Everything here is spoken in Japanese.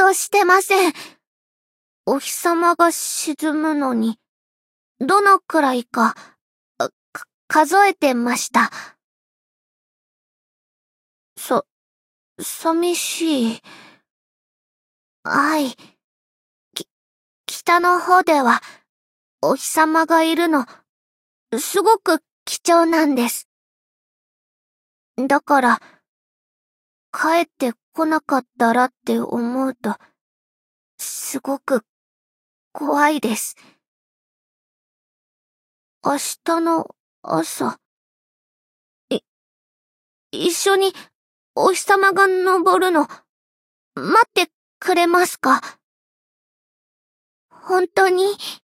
動してません。お日様が沈むのに、どのくらいか、数えてました。寂しい。はい。北の方では、お日様がいるの、すごく貴重なんです。だから、帰ってこなかったらって思うと、すごく怖いです。明日の朝、一緒にお日様が昇るの、待ってくれますか？本当に